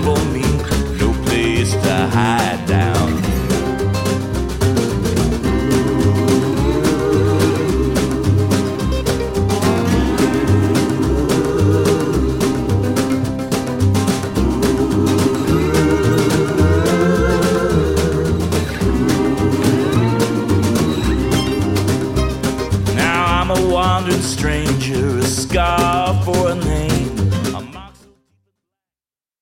for me, no place to hide down. Now I'm a wandering stranger, a scar for a name.